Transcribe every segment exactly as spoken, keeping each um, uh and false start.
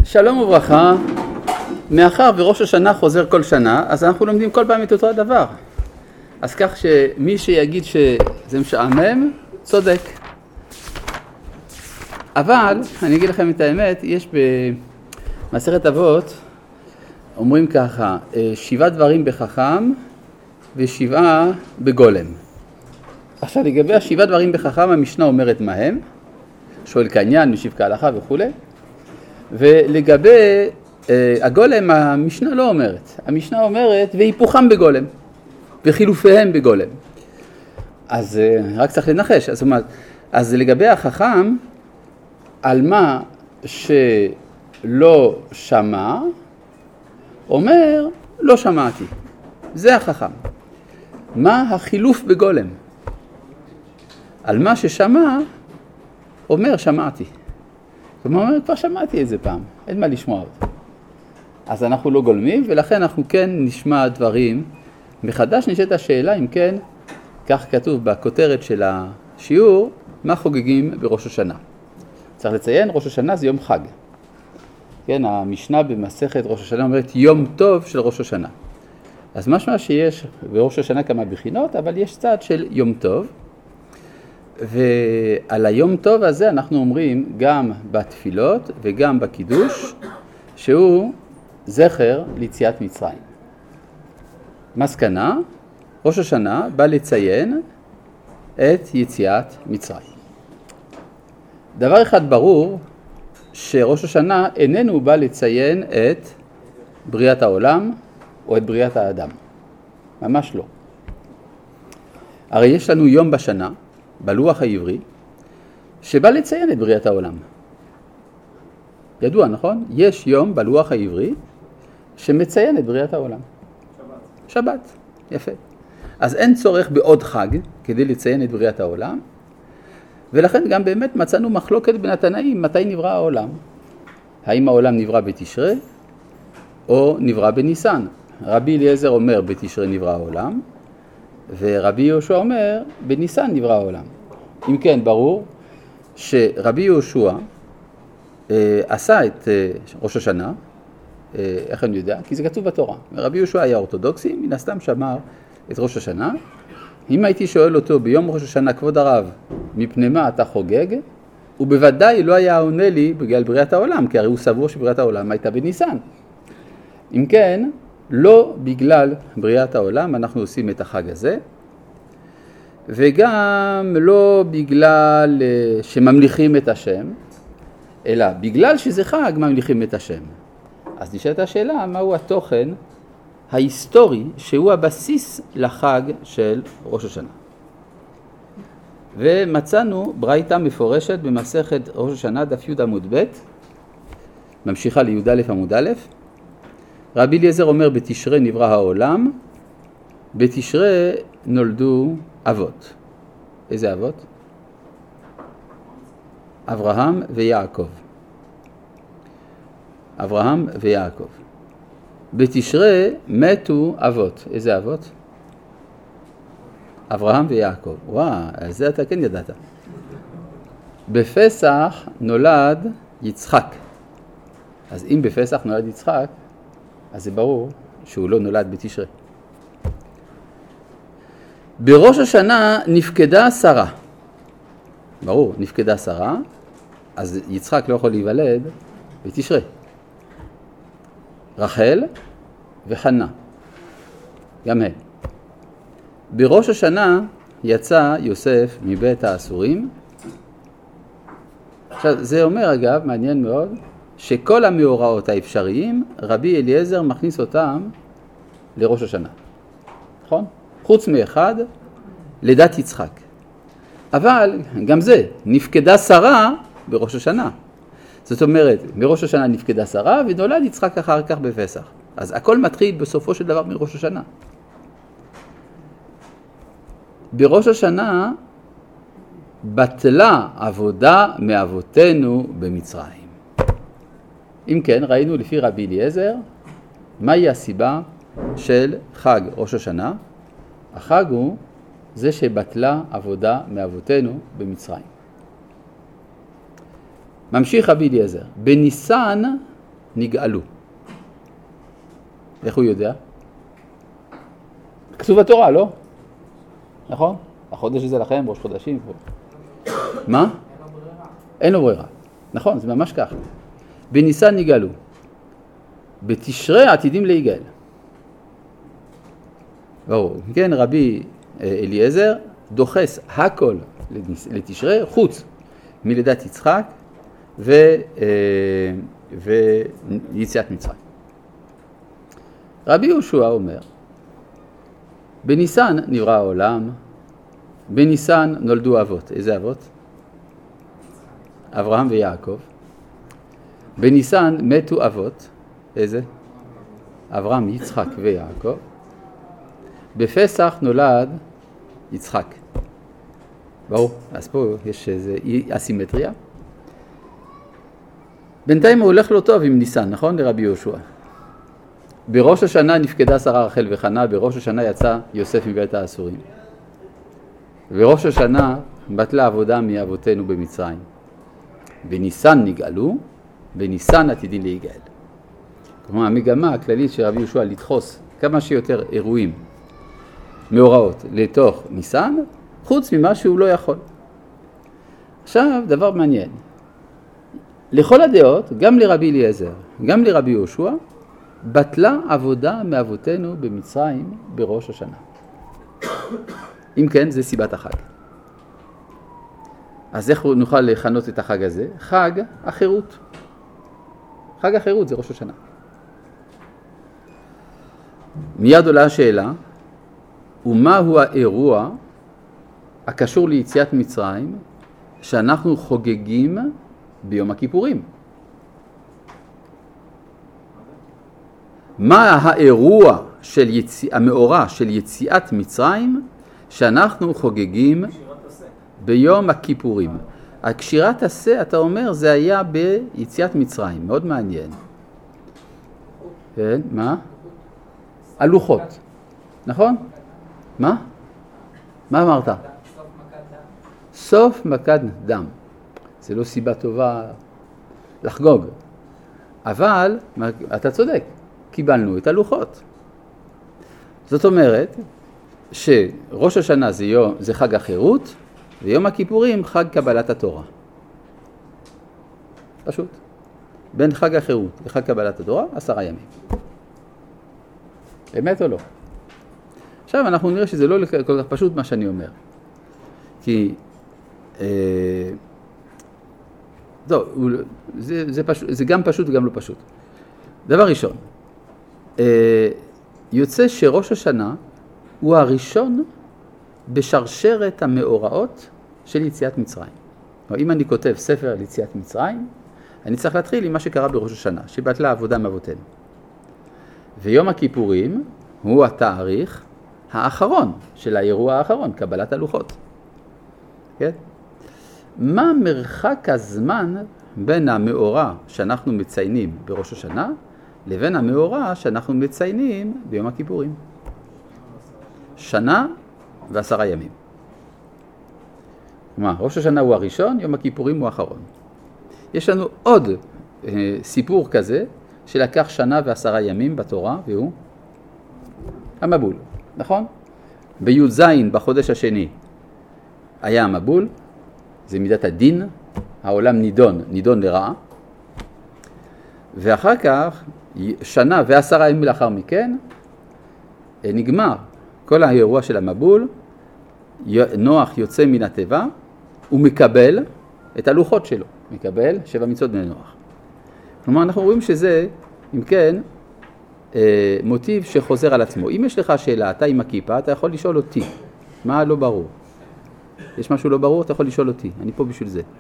שלום וברכה, מאחר וראש השנה חוזר כל שנה, אז אנחנו לומדים כל פעם את אותו הדבר. אז כך שמי שיגיד שזה משעמם, צודק. אבל, אני אגיד לכם את האמת, יש במסכת אבות, אומרים ככה, שבעה דברים בחכם ושבעה בגולם. עכשיו, לגבי השבעה דברים בחכם, המשנה אומרת מה הם, שואל כעניין, משיב כהלכה וכו'. ולגבי אה, הגולם, המשנה לא אומרת. המשנה אומרת, והיפוכם בגולם, וחילופיהם בגולם. אז אה, רק צריך לנחש. אז, אז לגבי החכם, על מה שלא שמע, אומר, לא שמעתי. זה החכם. מה החילוף בגולם? על מה ששמע, אומר, שמעתי. כלומר, אומר, כבר שמעתי את זה פעם, אין מה לשמוע אותו. אז אנחנו לא גולמים, ולכן אנחנו כן נשמע דברים. מחדש נשאלת השאלה, אם כן, כך כתוב בכותרת של השיעור, מה חוגגים בראש השנה. צריך לציין, ראש השנה זה יום חג. כן, המשנה במסכת ראש השנה אומרת יום טוב של ראש השנה. אז משמע שיש בראש השנה כמה בחינות, אבל יש צד של יום טוב. ועל היום טוב הזה אנחנו אומרים גם בתפילות וגם בקידוש, שהוא זכר ליציאת מצרים. מסקנה, ראש השנה בא לציין את יציאת מצרים. דבר אחד ברור, שראש השנה איננו בא לציין את בריאת העולם או את בריאת האדם. ממש לא. הרי יש לנו יום בשנה, בלוח העברי, שבא לציין את בריאת העולם. ידוע, נכון? יש יום בלוח העברי שמציין את בריאת העולם. שבת. שבת, יפה. אז אין צורך בעוד חג כדי לציין את בריאת העולם, ולכן גם באמת מצאנו מחלוקת בין התנאים מתי נברא העולם. האם העולם נברא בתשרי או נברא בניסן. רבי אליעזר אומר בתשרי נברא העולם, ורבי יהושע אומר, בניסן נברא העולם. אם כן, ברור שרבי יהושע אה, עשה את אה, ראש השנה, אה, איך אני יודע? כי זה כתוב בתורה. רבי יהושע היה אורתודוקסי, מן הסתם שמר את ראש השנה. אם הייתי שואל אותו ביום ראש השנה, כבוד הרב, מפני מה אתה חוגג? הוא בוודאי לא היה עונה לי בגלל בריאת העולם, כי הרי הוא סבור שבריאת העולם הייתה בניסן. אם כן, לא בגלל בריאת העולם אנחנו עושים את החג הזה, וגם לא בגלל שממליכים את השם, אלא בגלל שזה חג ממליכים את השם. אז נשאלת השאלה, מהו התוכן ההיסטורי שהוא הבסיס לחג של ראש השנה. ומצאנו ברייתא מפורשת במסכת ראש השנה דף י' עמוד ב', ממשיכה לי' א' עמוד א', רבי אליעזר אומר, בתשרי נברא העולם, בתשרי נולדו אבות. איזה אבות? אברהם ויעקב. אברהם ויעקב. בתשרי מתו אבות. איזה אבות? אברהם ויעקב. וואו, על זה אתה כן ידעת. בפסח נולד יצחק. אז אם בפסח נולד יצחק, אז זה ברור שהוא לא נולד בתשרי. בראש השנה נפקדה שרה. ברור, נפקדה שרה, אז יצחק לא יכול להיוולד בתשרי. רחל וחנה, גם הם. בראש השנה יצא יוסף מבית האסורים. עכשיו, זה אומר אגב, מעניין מאוד, שכל המאורעות האפשריים, רבי אליעזר מכניס אותם לראש השנה. נכון? חוץ מאחד, לידת יצחק. אבל גם זה, נפקדה שרה בראש השנה. זאת אומרת, מראש השנה נפקדה שרה, ונולד יצחק אחר כך בפסח. אז הכל מתחיל בסופו של דבר מראש השנה. בראש השנה בטלה עבודה מאבותינו במצרים. אם כן, ראינו לפי רבי אליעזר, מהי הסיבה של חג ראש השנה? החג הוא זה שבטלה עבודה מאבותינו במצרים. ממשיך רבי אליעזר, בניסן נגאלו. איך הוא יודע? כתוב התורה, לא? נכון? החודש הזה לכם, ראש חודשים. מה? אין לו ברירה. נכון, זה ממש ככה. בניסן נגאלו. בתשרי עתידים להיגאל. ברור. כן, רבי אליעזר דוחס הכל לתשרי, חוץ מלידת יצחק ו, ויציאת מצרים. רבי יהושע אומר, בניסן נברא העולם, בניסן נולדו אבות. איזה אבות? אברהם ויעקב. בניסן מתו אבות. איזה? אברהם, יצחק ויעקב. בפסח נולד יצחק. ברור, אז פה יש איזו אסימטריה. בינתיים הוא הולך לא טוב עם ניסן, נכון? לרבי יהושע. בראש השנה נפקדה שרה רחל וחנה, בראש השנה יצא יוסף מבית האסורים. בראש השנה בטלה עבודה מאבותינו במצרים. בניסן נגאלו, בניסן עתידים להיגאל. כלומר, המגמה הכללית של רבי יהושע לדחוס כמה שיותר אירועים, מאורעות, לתוך ניסן, חוץ ממה שהוא לא יכול. עכשיו, דבר מעניין. לכל הדעות, גם לרבי אליעזר, גם לרבי יהושע, בטלה עבודה מאבותינו במצרים בראש השנה. אם כן, זה סיבת החג. אז איך נוכל לכנות את החג הזה? חג החירות. חג החירות זה ראש השנה. מיד עולה השאלה, ומהו האירוע הקשור ליציאת מצרים שאנחנו חוגגים ביום הכיפורים? מה האירוע של יציא, המאורע של יציאת מצרים שאנחנו חוגגים ביום הכיפורים? הקשירת עשה, אתה אומר, זה היה ביציאת מצרים. מאוד מעניין. כן, מה? הלוחות. נכון? מה? מה אמרת? סוף מכת דם. זה לא סיבה טובה לחגוג. אבל, אתה צודק, קיבלנו את הלוחות. זאת אומרת, שראש השנה זה, יום, זה חג החירות, ויום הכיפורים חג קבלת התורה. פשוט. בין חג החירות לחג קבלת התורה, עשרה ימים. אמת או לא? עכשיו אנחנו נראה שזה לא כל כך פשוט מה שאני אומר. כי, אה, טוב, זה, זה, פשוט, זה גם פשוט וגם לא פשוט. דבר ראשון, אה, יוצא שראש השנה הוא הראשון בשרשרת המאורעות של יציאת מצרים. אם אני כותב ספר על יציאת מצרים, אני צריך להתחיל עם מה שקרה בראש השנה, שבטלה עבודה מאבותינו. ויום הכיפורים הוא התאריך האחרון של האירוע האחרון, קבלת הלוחות. כן? מה מרחק הזמן בין המאורע שאנחנו מציינים בראש השנה לבין המאורע שאנחנו מציינים ביום הכיפורים? שנה ועשרה ימים. כלומר, ראש השנה הוא הראשון, יום הכיפורים הוא האחרון. יש לנו עוד אה, סיפור כזה שלקח שנה ועשרה ימים בתורה, והוא המבול, נכון? בי' זין בחודש השני היה המבול, זה מידת הדין, העולם נידון, נידון לרעה, ואחר כך, שנה ועשרה ימים לאחר מכן, נגמר כל האירוע של המבול, נוח יוצא מן הטבע, הוא מקבל את הלוחות שלו, מקבל שבע מצוות בני נוח. כלומר, אנחנו רואים שזה, אם כן, מוטיב שחוזר על עצמו. אם יש לך שאלה, אתה עם הכיפה, אתה יכול לשאול אותי. מה לא ברור? יש משהו לא ברור, אתה יכול לשאול אותי. אני פה בשביל זה.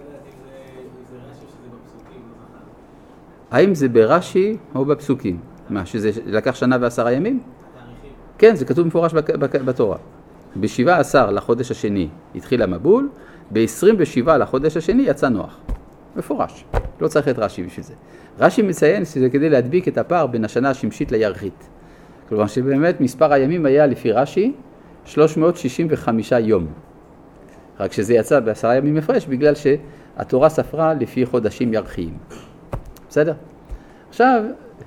האם זה ברש"י או בפסוקים? מה, שזה לקח שנה ועשרה ימים? כן, זה כתוב מפורש בתורה. ב-שבעה עשר לחודש השני התחיל המבול, ב-עשרים ושבעה לחודש השני יצא נוח. מפורש. לא צריך את רש"י בשביל זה. רש"י מציין שזה כדי להדביק את הפער בין השנה השמשית לירחית. כלומר שבאמת מספר הימים היה לפי רש"י שלוש מאות שישים וחמישה יום. רק שזה יצא בעשרה ימים הפרש בגלל שהתורה ספרה לפי חודשים ירחיים. בסדר? עכשיו,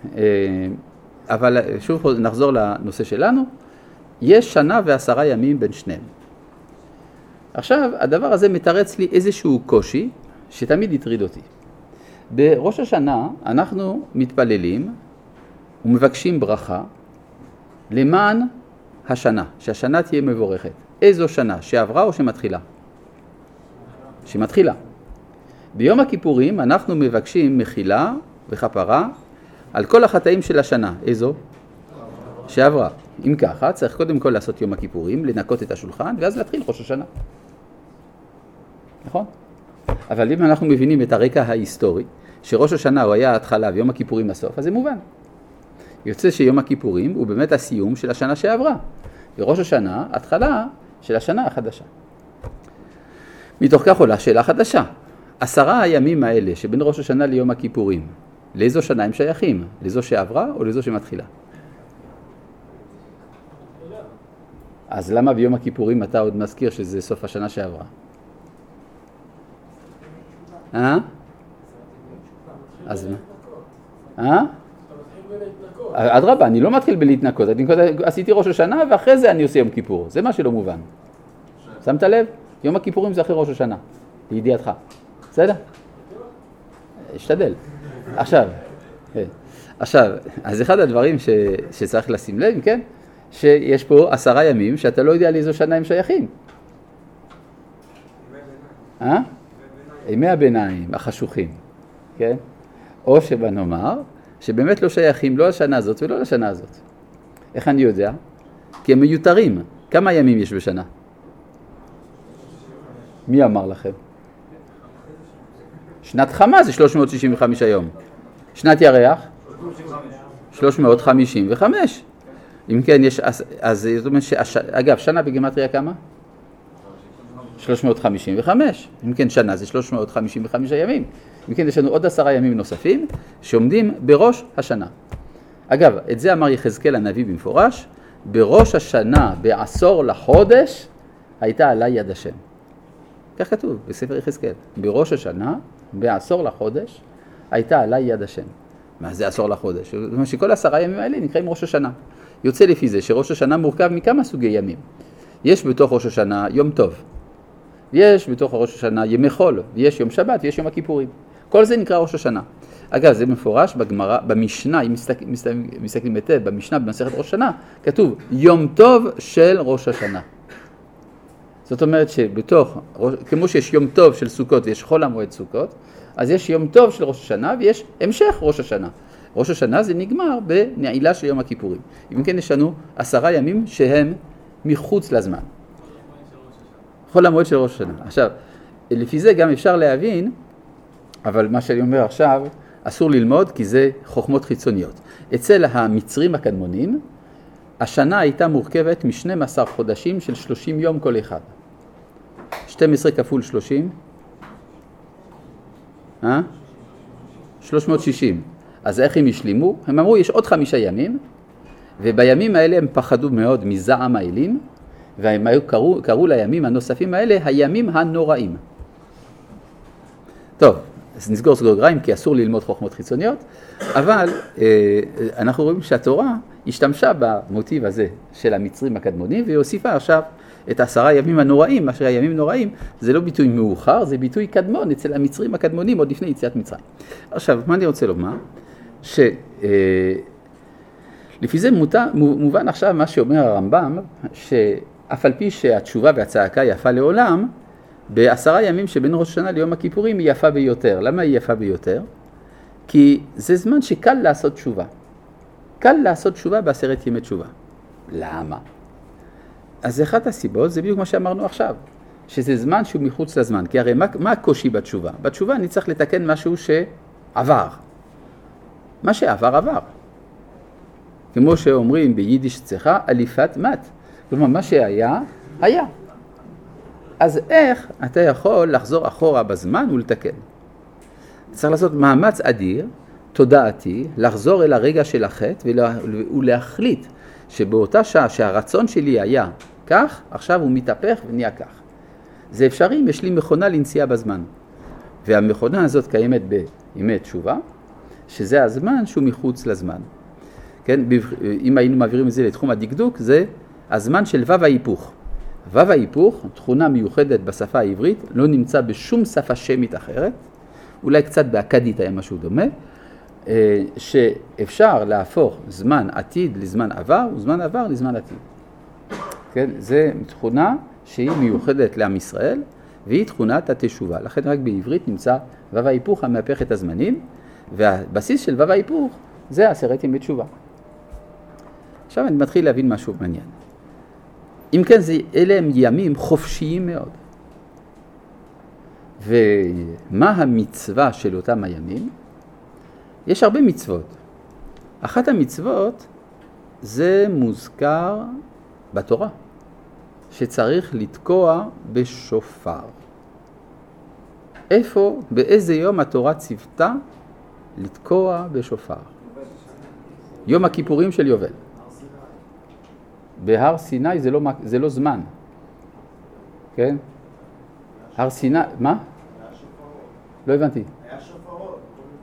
אבל שוב נחזור לנושא שלנו, יש שנה ועשרה ימים בין שניהם. עכשיו, הדבר הזה מתרץ לי איזשהו קושי שתמיד יטריד אותי. בראש השנה אנחנו מתפללים ומבקשים ברכה למען השנה, שהשנה תהיה מבורכת. איזו שנה? שעברה או שמתחילה? שמתחילה. ביום הכיפורים אנחנו מבקשים מחילה וכפרה על כל החטאים של השנה. איזו? שעברה. אם ככה, צריך קודם כל לעשות יום הכיפורים, לנקות את השולחן, ואז להתחיל ראש השנה. נכון? אבל אם אנחנו מבינים את הרקע ההיסטורי, שראש השנה הוא היה ההתחלה ויום הכיפורים הסוף, אז זה מובן. יוצא שיום הכיפורים הוא באמת הסיום של השנה שעברה, וראש השנה, התחלה של השנה החדשה. מתוך כך עולה שאלה חדשה. עשרה הימים האלה שבין ראש השנה ליום הכיפורים, לאיזו שנה הם שייכים? לאיזו שעברה או לאיזו שמתחילה? אז למה ביום הכיפורים אתה עוד מזכיר שזה סוף השנה שעברה? אה? אז מה? אה? אדרבה, אני לא מתחיל בלהתנקות, אני עשיתי ראש השנה ואחרי זה אני עושה יום כיפור, זה מה שלא מובן. שמת לב? יום הכיפורים זה אחרי ראש השנה, לידיעתך. בסדר? אשתדל. עכשיו, עכשיו, אז אחד הדברים ש, שצריך לשים לב, כן? שיש פה עשרה ימים שאתה לא יודע לאיזו שנה הם שייכים. אה? ימי הביניים, החשוכים, כן? או שבנאמר, שבאמת לא שייכים לא לשנה הזאת ולא לשנה הזאת. איך אני יודע? כי הם מיותרים. כמה ימים יש בשנה? מי אמר לכם? שנת חמה זה שלוש מאות שישים וחמישה יום. שנת ירח? שלוש מאות חמישים וחמש. אם כן, יש, אז זאת אומרת, אגב, שנה בגימטריה כמה? שלוש מאות חמישים וחמש. אם כן, שנה זה שלוש מאות חמישים וחמישה ימים. אם כן, יש לנו עוד עשרה ימים נוספים שעומדים בראש השנה. אגב, את זה אמר יחזקאל הנביא במפורש, בראש השנה, בעשור לחודש, הייתה עלי יד השם. כך כתוב בספר יחזקאל. בראש השנה, בעשור לחודש, הייתה עלי יד השם. מה זה עשור לחודש? זאת אומרת שכל עשרה ימים האלה נקראים ראש השנה. יוצא לפי זה שראש השנה מורכב מכמה סוגי ימים. יש בתוך ראש השנה יום טוב. יש בתוך ראש השנה ימי חול, ויש יום שבת, ויש יום הכיפורים. כל זה נקרא ראש השנה. אגב, זה מפורש בגמרא, במשנה, אם מסתכל, מסתכלים היטב, במשנה, במסכת ראש השנה, כתוב יום טוב של ראש השנה. זאת אומרת שבתוך, כמו שיש יום טוב של סוכות ויש חול המועד סוכות, אז יש יום טוב של ראש השנה ויש המשך ראש השנה. ראש השנה זה נגמר בנעילה של יום הכיפורים. אם כן, יש לנו עשרה ימים שהם מחוץ לזמן. חול המועד של ראש השנה. עכשיו, לפי זה גם אפשר להבין, אבל מה שאני אומר עכשיו, אסור ללמוד כי זה חוכמות חיצוניות. אצל המצרים הקדמונים, השנה הייתה מורכבת מ-שנים עשר חודשים של שלושים יום כל אחד. שתים עשרה כפול שלושים? אה? שלוש מאות שישים. אז איך הם השלימו? הם אמרו, יש עוד חמישה ימים, ובימים האלה הם פחדו מאוד מזעם האלים, והם קראו, קראו לימים הנוספים האלה הימים הנוראים. טוב, אז נסגור סגרגריים כי אסור ללמוד חוכמות חיצוניות, אבל אה, אנחנו רואים שהתורה השתמשה במוטיב הזה של המצרים הקדמונים, והיא הוסיפה עכשיו את עשרה ימים הנוראים. מה שהימים נוראים זה לא ביטוי מאוחר, זה ביטוי קדמון אצל המצרים הקדמונים עוד לפני יציאת מצרים. עכשיו, מה אני רוצה לומר? שלפי אה, זה מוטה, מובן עכשיו מה שאומר הרמב"ם, שאף על פי שהתשובה והצעקה יפה לעולם, בעשרה ימים שבין ראש השנה ליום הכיפורים היא יפה ביותר. למה היא יפה ביותר? כי זה זמן שקל לעשות תשובה. קל לעשות תשובה בעשרת ימי תשובה. למה? אז אחת הסיבות זה בדיוק מה שאמרנו עכשיו, שזה זמן שהוא מחוץ לזמן. כי הרי מה, מה הקושי בתשובה? בתשובה אני צריך לתקן משהו שעבר. מה שעבר עבר. כמו שאומרים ביידיש צחה, אליפת מת. כלומר, מה שהיה, היה. אז איך אתה יכול לחזור אחורה בזמן ולתקן? צריך לעשות מאמץ אדיר, תודעתי, לחזור אל הרגע של החטא ולהחליט שבאותה שעה שהרצון שלי היה כך, עכשיו הוא מתהפך ונהיה כך. זה אפשרי אם יש לי מכונה לנסיעה בזמן. והמכונה הזאת קיימת בימי תשובה, שזה הזמן שהוא מחוץ לזמן. כן? אם היינו מעבירים את זה לתחום הדקדוק, זה הזמן של וו ההיפוך. וו ההיפוך, תכונה מיוחדת בשפה העברית, לא נמצא בשום שפה שמית אחרת, אולי קצת באקדית היה משהו דומה, שאפשר להפוך זמן עתיד לזמן עבר, וזמן עבר לזמן עתיד. כן? זה תכונה שהיא מיוחדת לעם ישראל, והיא תכונת התשובה. לכן רק בעברית נמצא וו ההיפוך המהפך את הזמנים, והבסיס של וו ההיפוך זה עשרת ימי תשובה. עכשיו אני מתחיל להבין משהו מעניין. אם כן, זה, אלה הם ימים חופשיים מאוד. ומה המצווה של אותם הימים? יש הרבה מצוות. אחת המצוות זה מוזכר בתורה, שצריך לתקוע בשופר. איפה, באיזה יום התורה ציוותה לתקוע בשופר? יום הכיפורים של יובל. בהר סיני זה לא, זה לא זמן. כן? הר סיני, מה? היה שופרות. לא הבנתי. היה שופרות.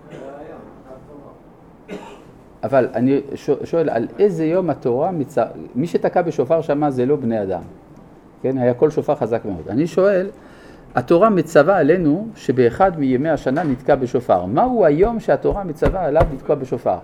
אבל אני שואל, על איזה יום התורה, מצ... מי שתקע בשופר שמה זה לא בני אדם. כן? היה כל שופר חזק מאוד. אני שואל, התורה מצווה עלינו שבאחד מימי השנה נתקע בשופר. מהו היום שהתורה מצווה עליו לתקוע בשופר?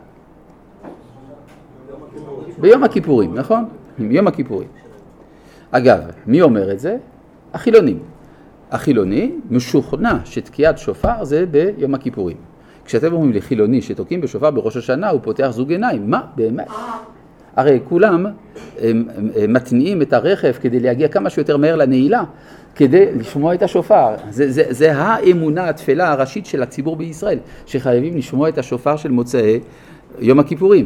ביום הכיפורים, נכון? יום הכיפורים. אגב, מי אומר את זה? החילונים. החילוני משוכנע שתקיעת שופר זה ביום הכיפורים. כשאתם אומרים לחילוני שתוקעים בשופר בראש השנה, הוא פותח זוג עיניים. מה? באמת? הרי כולם הם, הם, הם מתניעים את הרכב כדי להגיע כמה שיותר מהר לנעילה, כדי לשמוע את השופר. זה, זה, זה האמונה התפלה הראשית של הציבור בישראל, שחייבים לשמוע את השופר של מוצאי יום הכיפורים.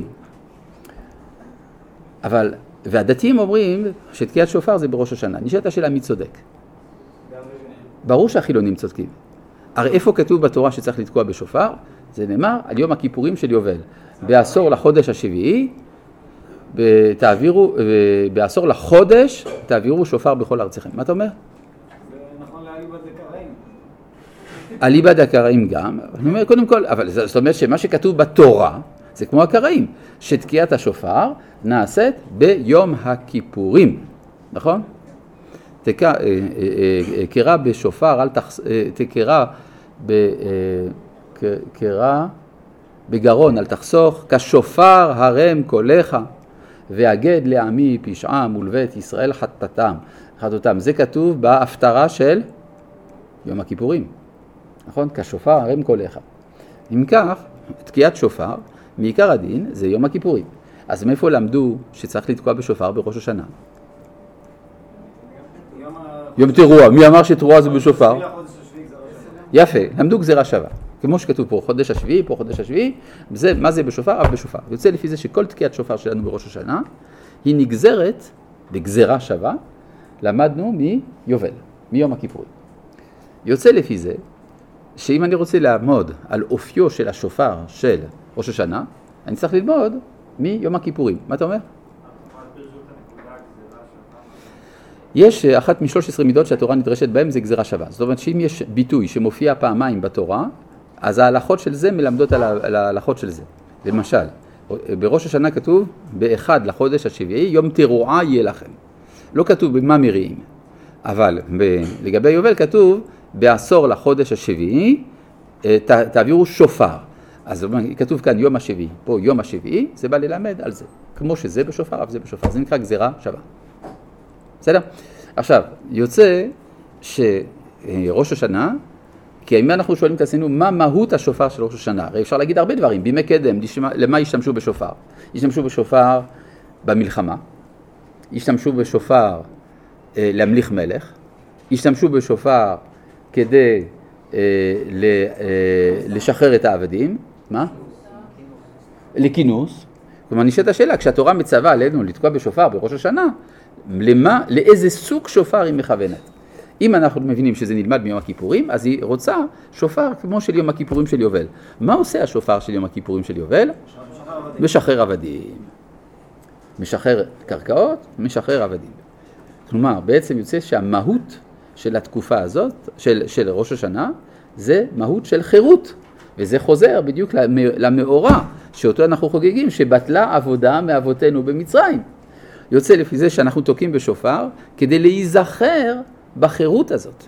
אבל, והדתיים אומרים שתקיעת שופר זה בראש השנה. נשאלת השאלה מי צודק. ברור שהחילונים צודקים. הרי איפה כתוב בתורה שצריך לתקוע בשופר? זה נאמר על יום הכיפורים של יובל. בעשור לחודש השביעי, תעבירו, בעשור לחודש, תעבירו שופר בכל ארציכם. מה אתה אומר? זה נכון לאליבא דקראים. אליבא דקראים גם. אני אומר, קודם כל, אבל זאת אומרת שמה שכתוב בתורה, זה כמו הקראים, שתקיעת השופר נעשית ביום הכיפורים. נכון? תקרא בשופר, אל תחס... תקרא בקרא בגרון, אל תחסוך, כשופר הרם קולך, והגד לעמי פשעם ולבית ישראל חטאתם. חטאתם. זה כתוב בהפטרה של יום הכיפורים. נכון? כשופר הרם קולך. אם כך, תקיעת שופר, מעיקר הדין זה יום הכיפורים. אז מאיפה למדו שצריך לתקוע בשופר בראש השנה? יום תרועה. מי אמר שתרועה זה בשופר? יפה, למדו גזירה שווה. כמו שכתוב פה, חודש השביעי, פה חודש השביעי, זה, מה זה בשופר? אף בשופר. יוצא לפי זה שכל תקיעת שופר שלנו בראש השנה, היא נגזרת בגזירה שווה, למדנו מיובל, מיום הכיפורים. יוצא לפי זה, שאם אני רוצה לעמוד על אופיו של השופר של ראש השנה, אני צריך ללמוד מיום הכיפורים. מה אתה אומר? יש אחת משלוש עשרה מידות שהתורה נדרשת בהן, זה גזירה שווה. זאת אומרת שאם יש ביטוי שמופיע פעמיים בתורה, אז ההלכות של זה מלמדות על ההלכות של זה. למשל, בראש השנה כתוב, באחד לחודש השביעי, יום תרועה יהיה לכם. לא כתוב במה מריעים, אבל לגבי יובל כתוב, בעשור לחודש השביעי, ת, תעבירו שופר. אז כתוב כאן יום השביעי, פה יום השביעי, זה בא ללמד על זה. כמו שזה בשופר, אבל זה בשופר. זה נקרא גזירה שווה. בסדר? עכשיו, יוצא שראש השנה, כי אם אנחנו שואלים את עצמנו, מה מהות השופר של ראש השנה? הרי אפשר להגיד הרבה דברים. בימי קדם, למה השתמשו בשופר? השתמשו בשופר במלחמה, השתמשו בשופר אה, להמליך מלך, השתמשו בשופר כדי אה, ל, אה, לשחרר את העבדים. מה? לכינוס. כלומר, נשאלת השאלה, כשהתורה מצווה עלינו לתקוע בשופר בראש השנה, למה, לאיזה סוג שופר היא מכוונת? אם אנחנו מבינים שזה נלמד מיום הכיפורים, אז היא רוצה שופר כמו של יום הכיפורים של יובל. מה עושה השופר של יום הכיפורים של יובל? משחרר עבדים. משחרר קרקעות, משחרר עבדים. כלומר, בעצם יוצא שהמהות של התקופה הזאת, של, של ראש השנה, זה מהות של חירות. וזה חוזר בדיוק למאורע שאותו אנחנו חוגגים, שבטלה עבודה מאבותינו במצרים. יוצא לפי זה שאנחנו תוקעים בשופר כדי להיזכר בחירות הזאת.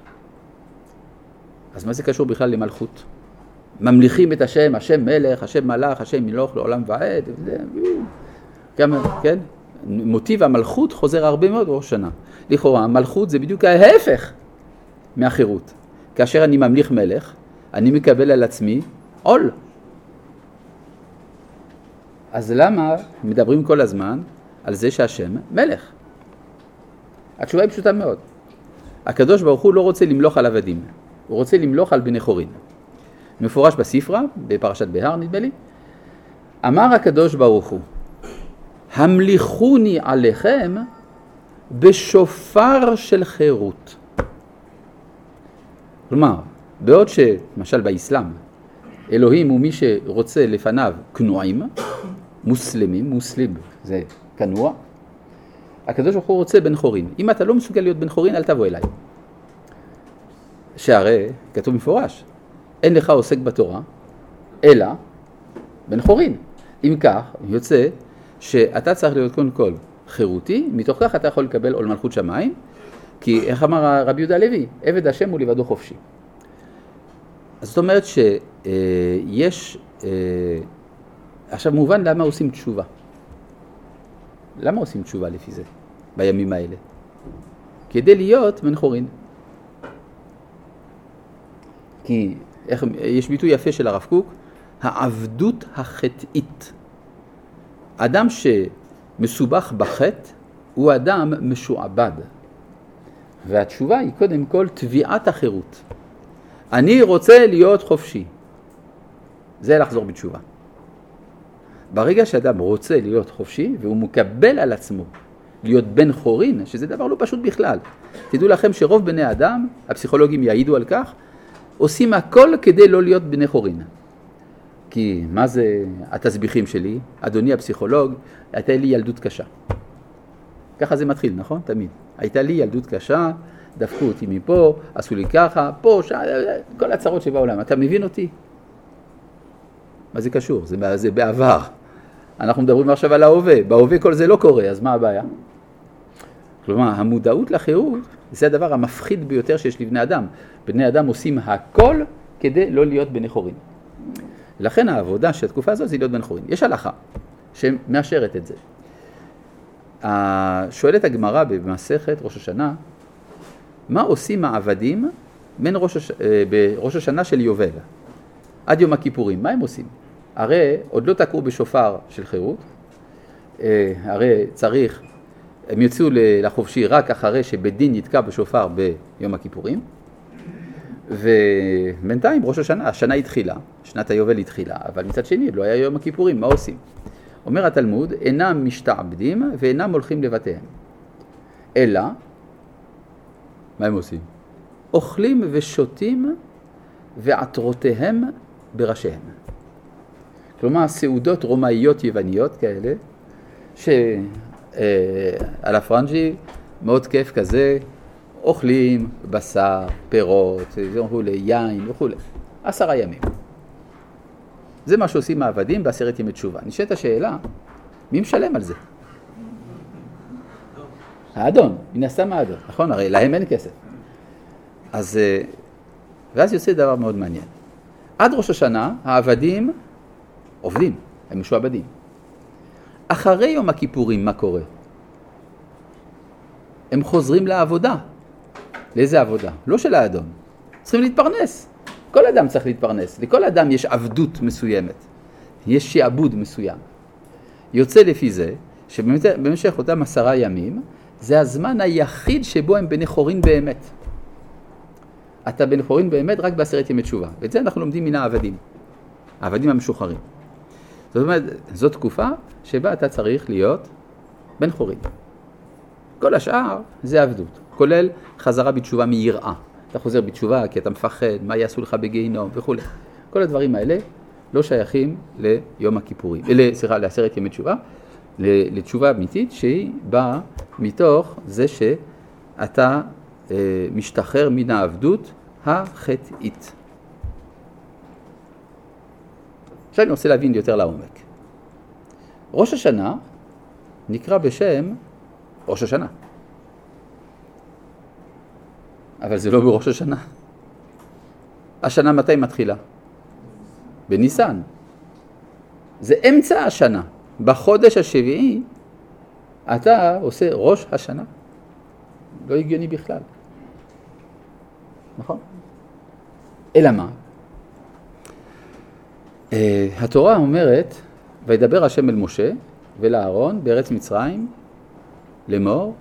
אז מה זה קשור בכלל למלכות? ממליכים את השם, השם מלך, השם מלך, השם מלוך לעולם ועד. גם, כן? מוטיב המלכות חוזר הרבה מאוד בראש השנה. לכאורה, המלכות זה בדיוק ההפך מהחירות. כאשר אני ממליך מלך, אני מקבל על עצמי עול. אז למה מדברים כל הזמן על זה שהשם מלך? התשובה היא פשוטה מאוד. הקדוש ברוך הוא לא רוצה למלוך על עבדים, הוא רוצה למלוך על בני חורין. מפורש בספרה, בפרשת בהר נדמה לי, אמר הקדוש ברוך הוא, המליכוני עליכם בשופר של חירות. כלומר, בעוד שמשל באסלאם, אלוהים הוא מי שרוצה לפניו כנועים, מוסלמים, מוסלים זה כנוע, הקדוש ברוך הוא רוצה בן חורין. אם אתה לא מסוגל להיות בן חורין, אל תבוא אליי. שהרי כתוב מפורש, אין לך עוסק בתורה, אלא בן חורין. אם כך, יוצא שאתה צריך להיות קודם כל חירותי, מתוך כך אתה יכול לקבל עול מלכות שמיים, כי איך אמר רבי יהודה הלוי, עבד השם הוא לבדו חופשי. אז זאת אומרת שיש, עכשיו מובן למה עושים תשובה. למה עושים תשובה לפי זה, בימים האלה? כדי להיות בן חורין. כי איך, יש ביטוי יפה של הרב קוק, העבדות החטאית. אדם שמסובך בחטא הוא אדם משועבד. והתשובה היא קודם כל תביעת החירות. אני רוצה להיות חופשי. זה לחזור בתשובה. ברגע שאדם רוצה להיות חופשי והוא מקבל על עצמו להיות בן חורין, שזה דבר לא פשוט בכלל. תדעו לכם שרוב בני אדם, הפסיכולוגים יעידו על כך, עושים הכל כדי לא להיות בני חורין. כי מה זה התסביכים שלי? אדוני הפסיכולוג, הייתה לי ילדות קשה. ככה זה מתחיל, נכון? תמיד. הייתה לי ילדות קשה, דפקו אותי מפה, עשו לי ככה, פה, ש... כל הצרות שבעולם. אתה מבין אותי? מה זה קשור? זה, זה בעבר. אנחנו מדברים עכשיו על ההווה. בהווה כל זה לא קורה, אז מה הבעיה? כלומר, המודעות לחירות זה הדבר המפחיד ביותר שיש לבני אדם. בני אדם עושים הכל כדי לא להיות בני חורין. לכן העבודה של התקופה הזאת זה להיות בן חורין. יש הלכה שמאשרת את זה. שואלת הגמרא במסכת ראש השנה, מה עושים העבדים בין ראש, הש... בראש השנה של יובל עד יום הכיפורים? מה הם עושים? הרי עוד לא תקעו בשופר של חירות, הרי צריך, הם יוצאו לחופשי רק אחרי שבדין יתקע בשופר ביום הכיפורים, ובינתיים ראש השנה, השנה התחילה, שנת היובל התחילה, אבל מצד שני לא היה יום הכיפורים, מה עושים? אומר התלמוד, אינם משתעבדים ואינם הולכים לבתיהם, אלא, מה הם עושים? אוכלים ושותים ועטרותיהם בראשיהם. כלומר, סעודות רומאיות יווניות כאלה, שעל הפרנג'י מאוד כיף כזה, אוכלים בשר, פירות, יין וכו'. עשרה ימים. זה מה שעושים העבדים בעשרת ימי תשובה. נשאלת השאלה, מי משלם על זה? האדון, מן הסתם האדון, נכון? הרי להם אין כסף. אז, ואז יוצא דבר מאוד מעניין. עד ראש השנה, העבדים עובדים, הם משועבדים. אחרי יום הכיפורים, מה קורה? הם חוזרים לעבודה. לאיזה עבודה? לא של האדון. צריכים להתפרנס. כל אדם צריך להתפרנס. לכל אדם יש עבדות מסוימת. יש שעבוד מסוים. יוצא לפי זה, שבמשך אותם עשרה ימים, זה הזמן היחיד שבו הם בני חורין באמת. אתה בן חורין באמת רק בעשרת ימי תשובה. ואת זה אנחנו לומדים מן העבדים. העבדים המשוחררים. זאת אומרת, זאת תקופה שבה אתה צריך להיות בן חורין. כל השאר זה עבדות, כולל חזרה בתשובה מיראה. אתה חוזר בתשובה כי אתה מפחד, מה יעשו לך בגיהינום וכו'. כל הדברים האלה לא שייכים ליום הכיפורים, אלה, סליחה, לעשרת ימי תשובה, לתשובה אמיתית שהיא באה מתוך זה שאתה אה, משתחרר מן העבדות החטאית. עכשיו אני רוצה להבין יותר לעומק. ראש השנה נקרא בשם ראש השנה. אבל זה לא בראש השנה. השנה מתי מתחילה? בניסן. זה אמצע השנה. בחודש השביעי אתה עושה ראש השנה. לא הגיוני בכלל. נכון? אלא מה? Uh, התורה אומרת, וידבר השם אל משה ולאהרון בארץ מצרים לאמור,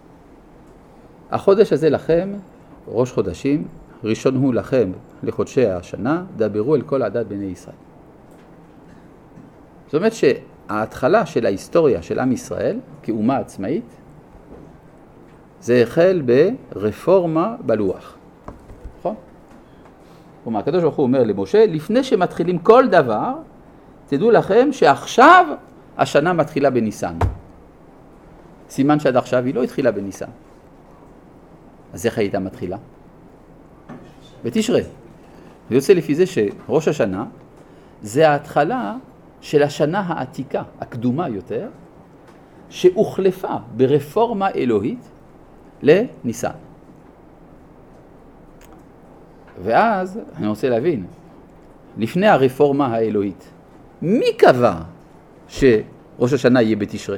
החודש הזה לכם ראש חודשים, ראשון הוא לכם לחודשי השנה, דברו אל כל עדת בני ישראל. זאת אומרת שההתחלה של ההיסטוריה של עם ישראל כאומה עצמאית, זה החל ברפורמה בלוח. נכון? כלומר, הקדוש ברוך הוא אומר למשה, לפני שמתחילים כל דבר, תדעו לכם שעכשיו השנה מתחילה בניסן. סימן שעד עכשיו היא לא התחילה בניסן. אז איך הייתה מתחילה? בתשרי. זה יוצא לפי זה שראש השנה זה ההתחלה של השנה העתיקה, הקדומה יותר, שהוחלפה ברפורמה אלוהית לניסן. ואז אני רוצה להבין, לפני הרפורמה האלוהית, מי קבע שראש השנה יהיה בתשרי?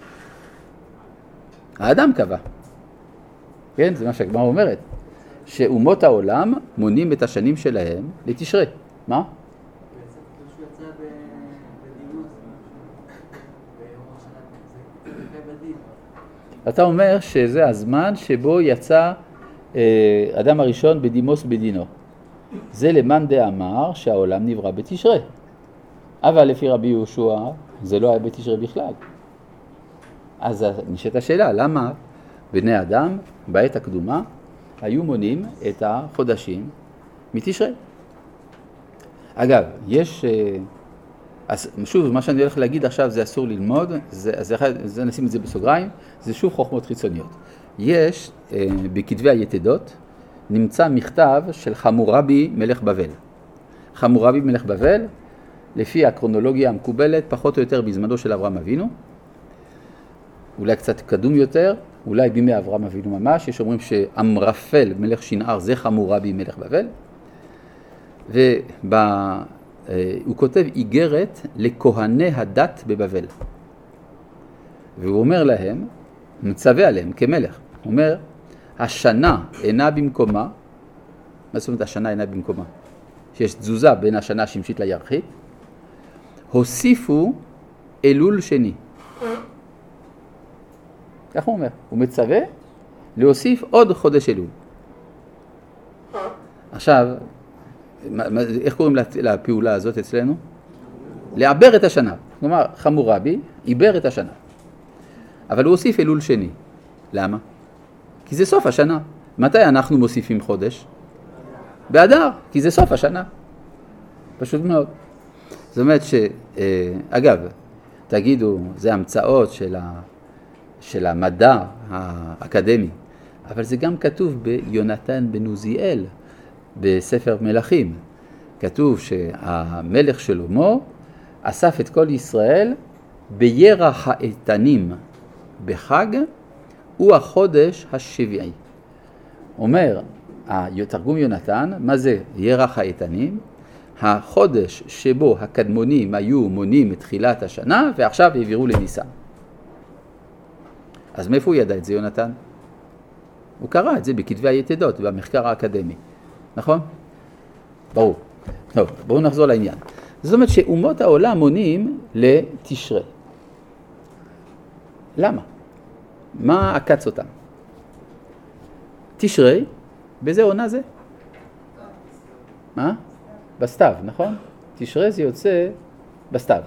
האדם קבע. כן, זה מה שהגמרא אומרת. שאומות העולם מונים את השנים שלהם לתשרי. מה? שהוא יצא בדימוס, ביום השנה, זה בדין. אתה אומר שזה הזמן שבו יצא אה, אדם הראשון בדימוס בדינו. זה למאן דאמר שהעולם נברא בתשרי. אבל לפי רבי יהושע זה לא היה בתשרי בכלל. אז נשאלת השאלה, למה בני אדם בעת הקדומה היו מונים את החודשים מתשרי? אגב, יש, אז שוב, מה שאני הולך להגיד עכשיו זה אסור ללמוד, זה, זה, זה נשים את זה בסוגריים, זה שוב חוכמות חיצוניות. יש, בכתבי היתדות, נמצא מכתב של חמורבי מלך בבל. חמורבי מלך בבל, לפי הקרונולוגיה המקובלת, פחות או יותר בזמנו של אברהם אבינו, אולי קצת קדום יותר, אולי בימי אברהם אבינו ממש, יש אומרים שאמרפל מלך שנער זה חמורבי מלך בבל, והוא כותב איגרת לכהני הדת בבבל. והוא אומר להם, מצווה עליהם כמלך, הוא אומר, השנה אינה במקומה, מה זאת אומרת השנה אינה במקומה? שיש תזוזה בין השנה השמשית לירחית, הוסיפו אלול שני. כך הוא אומר, הוא מצווה להוסיף עוד חודש אלול. עכשיו, איך קוראים לפעולה הזאת אצלנו? לעבר את השנה. כלומר, חמורבי עיבר את השנה. אבל הוא הוסיף אלול שני. למה? כי זה סוף השנה. מתי אנחנו מוסיפים חודש? באדר, כי זה סוף השנה. פשוט מאוד. זאת אומרת ש... אגב, תגידו, זה המצאות של ה... של המדע האקדמי, אבל זה גם כתוב ביונתן בן עוזיאל, בספר מלכים. כתוב שהמלך שלמה אסף את כל ישראל בירח האיתנים בחג, הוא החודש השביעי. אומר, התרגום יונתן, מה זה ירח האיתנים? החודש שבו הקדמונים היו מונים את תחילת השנה, ועכשיו העבירו לניסן. אז מאיפה הוא ידע את זה, יונתן? הוא קרא את זה בכתבי היתדות, במחקר האקדמי. נכון? ברור. טוב, בואו נחזור לעניין. זאת אומרת שאומות העולם מונים לתשרי. למה? מה עקץ אותם? תשרי, באיזה עונה זה? מה? בסתיו, נכון? תשרי זה יוצא בסתיו.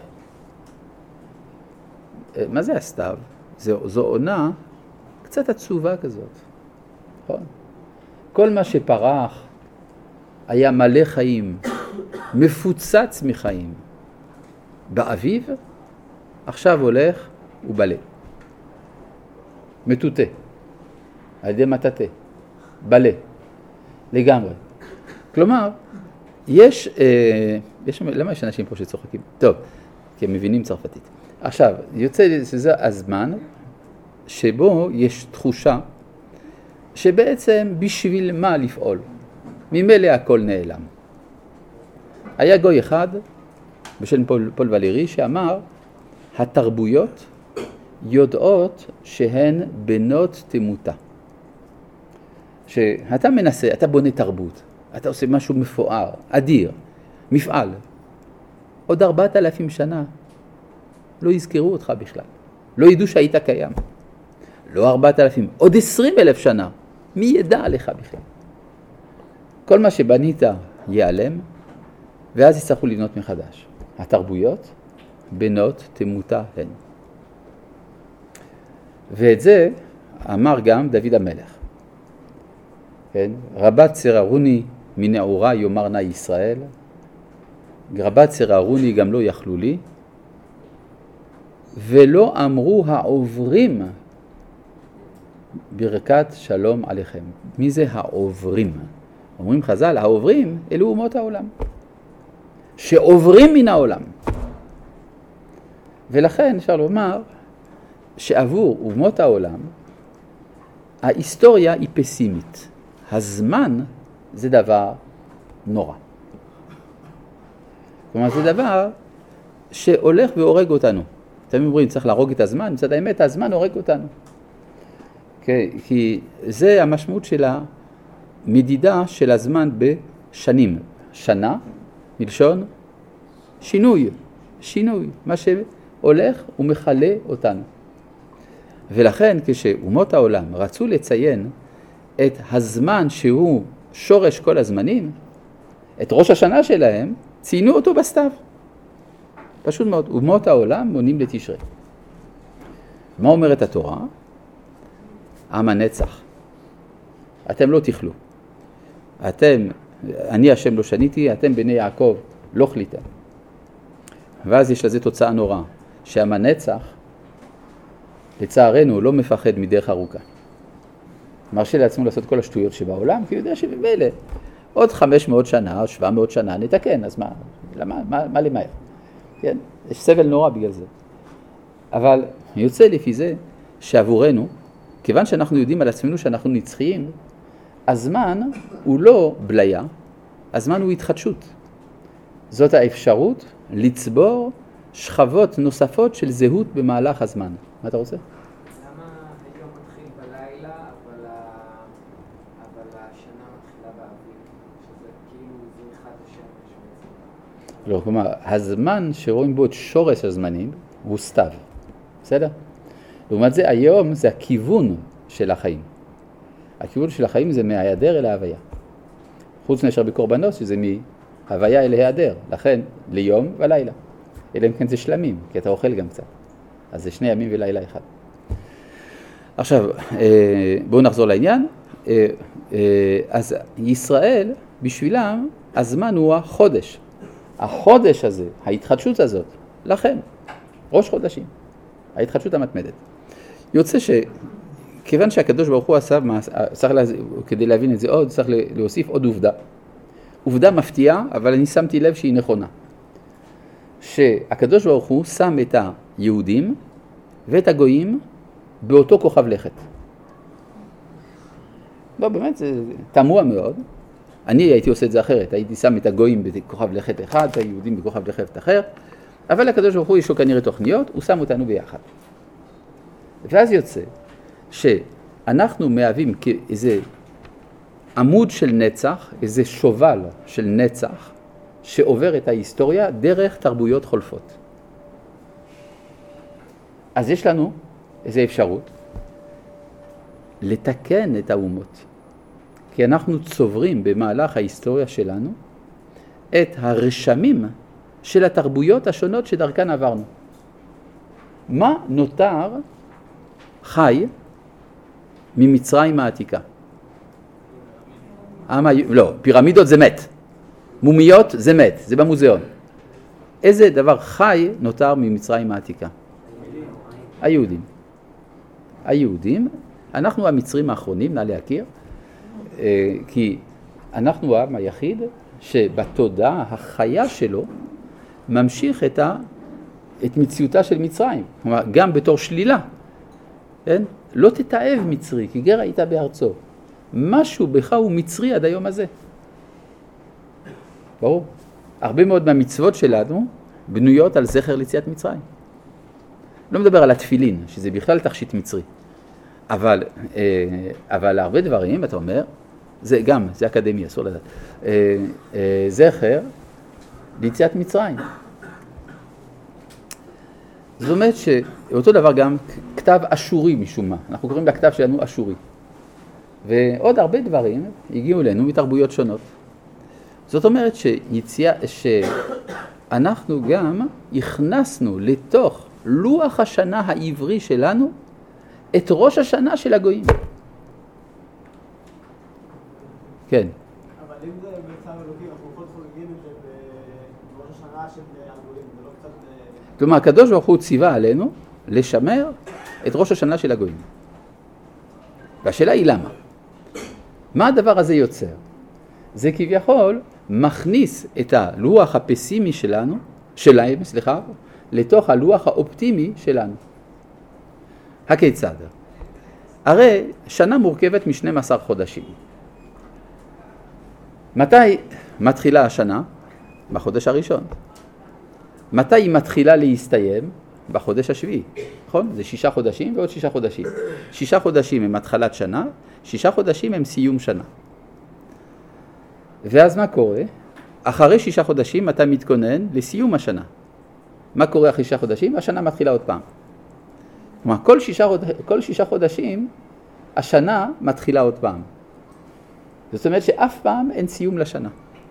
מה זה הסתיו? זו, זו עונה קצת עצובה כזאת. נכון? כל מה שפרח היה מלא חיים, מפוצץ מחיים. באביב, עכשיו הולך ובלה. מטוטה. על ידי מטאטה. בלה. לגמרי. כלומר, יש, אה, יש, למה יש אנשים פה שצוחקים? טוב, כי הם מבינים צרפתית. עכשיו, יוצא שזה הזמן שבו יש תחושה שבעצם בשביל מה לפעול? ממילא הכל נעלם. היה גוי אחד בשם פול, פול ולרי שאמר, התרבויות יודעות שהן בנות תמותה. שאתה מנסה, אתה בונה תרבות, אתה עושה משהו מפואר, אדיר, מפעל. עוד ארבעת אלפים שנה לא יזכרו אותך בכלל, לא ידעו שהיית קיים. לא ארבעת אלפים, עוד עשרים אלף שנה, מי ידע עליך בכלל? כל מה שבנית ייעלם, ואז יצטרכו לבנות מחדש. התרבויות בנות תמותה הן. ואת זה אמר גם דוד המלך. כן? רבת צררוני מנעורה יאמר נא ישראל, רבת צררוני גם לא יכלו לי, ולא אמרו העוברים ברכת שלום עליכם. מי זה העוברים? אומרים חז"ל, העוברים אלו אומות העולם, שעוברים מן העולם. ולכן אפשר לומר שעבור אומות העולם, ההיסטוריה היא פסימית. הזמן זה דבר נורא. כלומר, זה דבר שהולך והורג אותנו. אתם אומרים, צריך להרוג את הזמן, מצד האמת, הזמן הורג אותנו. כי זה המשמעות של המדידה של הזמן בשנים. שנה, מלשון, שינוי, שינוי, מה שהולך ומחלה אותנו. ולכן כשאומות העולם רצו לציין את הזמן שהוא שורש כל הזמנים, את ראש השנה שלהם, ציינו אותו בסתיו. פשוט מאוד, אומות העולם מונים לתשרי. מה אומרת התורה? עם הנצח. אתם לא תאכלו. אתם, אני השם לא שניתי, אתם בני יעקב לא חליתם. ואז יש לזה תוצאה נוראה, שעם הנצח, לצערנו, לא מפחד מדרך ארוכה. מרשה לעצמו לעשות כל השטויות שבעולם, כי הוא יודע שבאלה, עוד חמש מאות שנה, שבע מאות שנה, נתקן, אז מה, למה, מה, מה למהר? כן? יש סבל נורא בגלל זה. אבל יוצא לפי זה שעבורנו, כיוון שאנחנו יודעים על עצמנו שאנחנו נצחיים, הזמן הוא לא בליה, הזמן הוא התחדשות. זאת האפשרות לצבור שכבות נוספות של זהות במהלך הזמן. מה אתה רוצה? למה היום מתחיל בלילה, אבל, ה... אבל השנה מתחילה באביב? שזה כאילו זריחת השמש בעצם. לא, כלומר, הזמן שרואים בו את שורש הזמנים הוא סתיו. בסדר? לעומת זה, היום זה הכיוון של החיים. הכיוון של החיים זה מההיעדר אל ההוויה. חוץ נשר בקורבנות, שזה מההוויה אל ההיעדר. לכן, ליום ולילה. אלא אם כן זה שלמים, כי אתה אוכל גם קצת. אז זה שני ימים ולילה אחד. עכשיו, בואו נחזור לעניין. אז ישראל, בשבילם, הזמן הוא החודש. החודש הזה, ההתחדשות הזאת, לכם, ראש חודשים, ההתחדשות המתמדת. יוצא שכיוון שהקדוש ברוך הוא עשה, צריך לה, כדי להבין את זה עוד, צריך להוסיף עוד עובדה. עובדה מפתיעה, אבל אני שמתי לב שהיא נכונה. שהקדוש ברוך הוא שם את היהודים ואת הגויים באותו כוכב לכת. לא, באמת, זה תמוה מאוד. אני הייתי עושה את זה אחרת, הייתי שם את הגויים בכוכב לכת אחד, את היהודים בכוכב לכת אחר, אבל הקדוש ברוך הוא יש לו כנראה תוכניות, הוא שם אותנו ביחד. ואז יוצא שאנחנו מהווים כאיזה עמוד של נצח, איזה שובל של נצח, שעובר את ההיסטוריה דרך תרבויות חולפות. אז יש לנו איזו אפשרות לתקן את האומות. כי אנחנו צוברים במהלך ההיסטוריה שלנו את הרשמים של התרבויות השונות שדרכן עברנו. מה נותר חי ממצרים העתיקה? לא, פירמידות זה מת. מומיות זה מת, זה במוזיאון. איזה דבר חי נותר ממצרים העתיקה? היהודים. היהודים, אנחנו המצרים האחרונים, נא להכיר, כי אנחנו העם היחיד שבתודעה החיה שלו ממשיך את, ה, את מציאותה של מצרים. כלומר, גם בתור שלילה. כן? לא תתאהב מצרי, כי גר היית בארצו. משהו בך הוא מצרי עד היום הזה. ברור? הרבה מאוד מהמצוות שלנו בנויות על זכר ליציאת מצרים. לא מדבר על התפילין, שזה בכלל תכשיט מצרי. אבל, אבל הרבה דברים, אתה אומר, זה גם, זה אקדמי, אסור לדעת. זכר ליציאת מצרים. זאת אומרת שאותו דבר גם כתב אשורי משום מה. אנחנו קוראים לכתב שלנו אשורי. ועוד הרבה דברים הגיעו אלינו מתרבויות שונות. זאת אומרת שיציאה, שאנחנו גם הכנסנו לתוך לוח השנה העברי שלנו את ראש השנה של הגויים. כן. אבל אם זה בצו אלוקים, אנחנו כל חוגגים את זה בראש השנה של הגויים, זה לא קצת... כלומר, הקדוש ברוך הוא ציווה עלינו לשמר את ראש השנה של הגויים. והשאלה היא למה? מה הדבר הזה יוצר? זה כביכול מכניס את הלוח הפסימי שלנו, שלהם, סליחה, לתוך הלוח האופטימי שלנו. הכיצד? הרי שנה מורכבת מ-שנים עשר חודשים. מתי מתחילה השנה? בחודש הראשון. מתי היא מתחילה להסתיים? בחודש השביעי. נכון? זה שישה חודשים ועוד שישה חודשים. שישה חודשים הם התחלת שנה, שישה חודשים הם סיום שנה. ואז מה קורה? אחרי שישה חודשים אתה מתכונן לסיום השנה. מה קורה אחרי שישה חודשים? השנה מתחילה עוד פעם. כלומר, כל שישה, כל שישה חודשים השנה מתחילה עוד פעם. זאת אומרת שאף פעם אין סיום לשנה.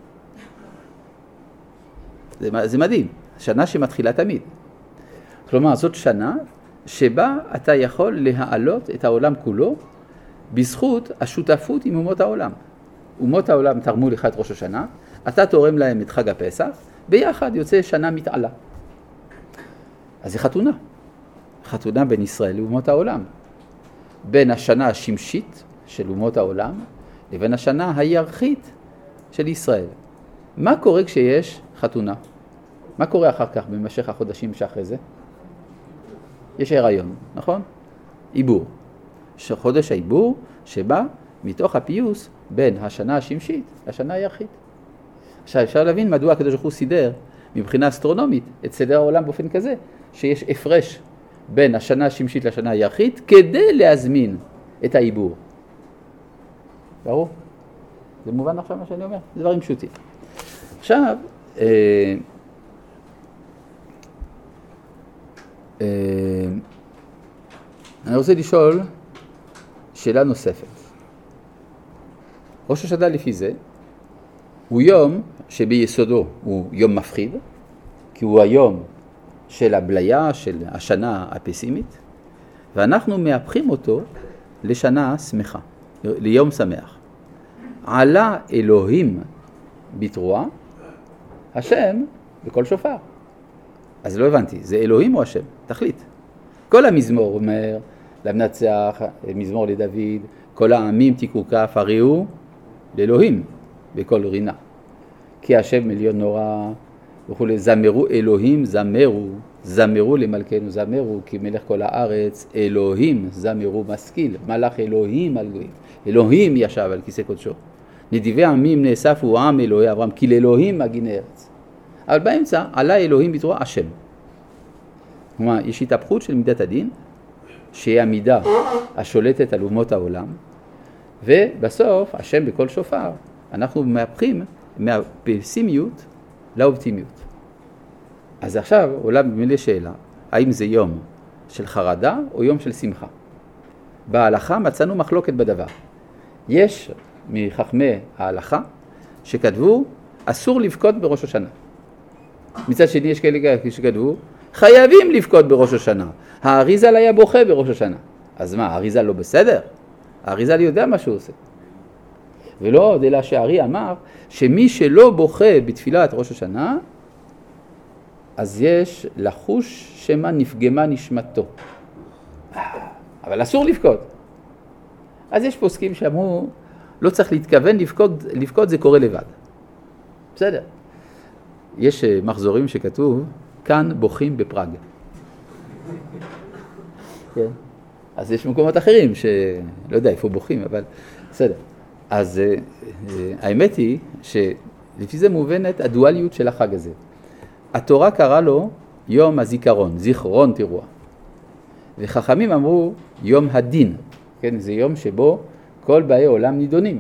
זה, זה מדהים. שנה שמתחילה תמיד. כלומר, זאת שנה שבה אתה יכול להעלות את העולם כולו בזכות השותפות עם אומות העולם. אומות העולם תרמו לך את ראש השנה, אתה תורם להם את חג הפסח, ביחד יוצא שנה מתעלה. אז זה חתונה. חתונה בין ישראל לאומות העולם. בין השנה השמשית של אומות העולם לבין השנה הירחית של ישראל. מה קורה כשיש חתונה? מה קורה אחר כך במשך החודשים שאחרי זה? יש הריון, נכון? עיבור. חודש העיבור שבא מתוך הפיוס בין השנה השמשית לשנה הירחית. עכשיו אפשר להבין מדוע הקדוש ברוך הוא סידר מבחינה אסטרונומית את סדר העולם באופן כזה שיש הפרש בין השנה השמשית לשנה הירחית כדי להזמין את העיבור. ברור? זה מובן עכשיו מה שאני אומר? זה דברים פשוטים. עכשיו, אה, אה, אני רוצה לשאול שאלה נוספת. ראש השנה לפי זה הוא יום שביסודו הוא יום מפחיד, כי הוא היום של הבליה, של השנה הפסימית, ואנחנו מהפכים אותו לשנה שמחה, ליום שמח. עלה אלוהים בתרועה, השם בכל שופר. אז לא הבנתי, זה אלוהים או השם? תחליט. כל המזמור אומר, למנצח, מזמור לדוד, כל העמים תיקו כף, הריעו לאלוהים בכל רינה. כי השם עליון נורא, וכו', זמרו אלוהים, זמרו, זמרו למלכנו, זמרו, כי מלך כל הארץ, אלוהים, זמרו משכיל, מלך אלוהים על גויים. אלוהים ישב על כיסא קודשו. נדיבי עמים נאספו עם אלוהי אברהם, כי לאלוהים מגין ארץ. אבל באמצע עלה אלוהים בתרועה השם. כלומר, יש התהפכות של מידת הדין, שהיא המידה השולטת על אומות העולם, ובסוף, השם בכל שופר, אנחנו מהפכים מהפסימיות לאופטימיות. אז עכשיו עולה במילא שאלה, האם זה יום של חרדה או יום של שמחה? בהלכה מצאנו מחלוקת בדבר. יש מחכמי ההלכה שכתבו, אסור לבכות בראש השנה. מצד שני יש כאלה שכתבו, חייבים לבכות בראש השנה. האריזל היה בוכה בראש השנה. אז מה, האריזל לא בסדר? האריזל יודע מה שהוא עושה. ולא עוד אלא שהארי אמר שמי שלא בוכה בתפילת ראש השנה, אז יש לחוש שמה נפגמה נשמתו. אבל אסור לבכות. אז יש פוסקים שאמרו, לא צריך להתכוון לבכות, לבכות זה קורה לבד. בסדר. יש מחזורים שכתוב, כאן בוכים בפראג. כן. אז יש מקומות אחרים שלא יודע איפה בוכים, אבל בסדר. אז האמת היא שלפי זה מובנת הדואליות של החג הזה. התורה קראה לו יום הזיכרון, זיכרון תירוע. וחכמים אמרו יום הדין, כן? זה יום שבו כל באי עולם נידונים.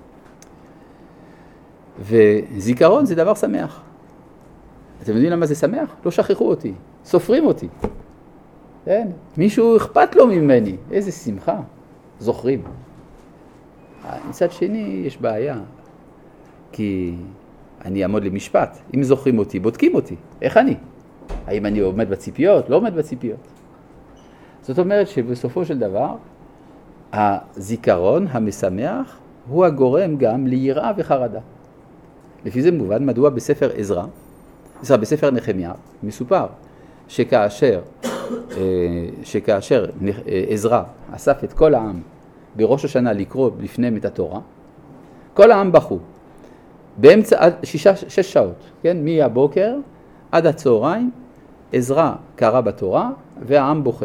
וזיכרון זה דבר שמח. אתם יודעים למה זה שמח? לא שכחו אותי, סופרים אותי. כן? מישהו אכפת לו ממני, איזה שמחה, זוכרים. מצד שני יש בעיה, כי אני אעמוד למשפט, אם זוכרים אותי, בודקים אותי, איך אני? האם אני עומד בציפיות? לא עומד בציפיות. זאת אומרת שבסופו של דבר, הזיכרון המשמח הוא הגורם גם ליראה וחרדה. לפי זה מובן מדוע בספר עזרא, בספר נחמיה, מסופר שכאשר, שכאשר עזרא אסף את כל העם בראש השנה לקרוא לפניהם את התורה, כל העם בכו, באמצע, שישה, שש שעות, כן? מהבוקר עד הצהריים, עזרא קרא בתורה והעם בוכה.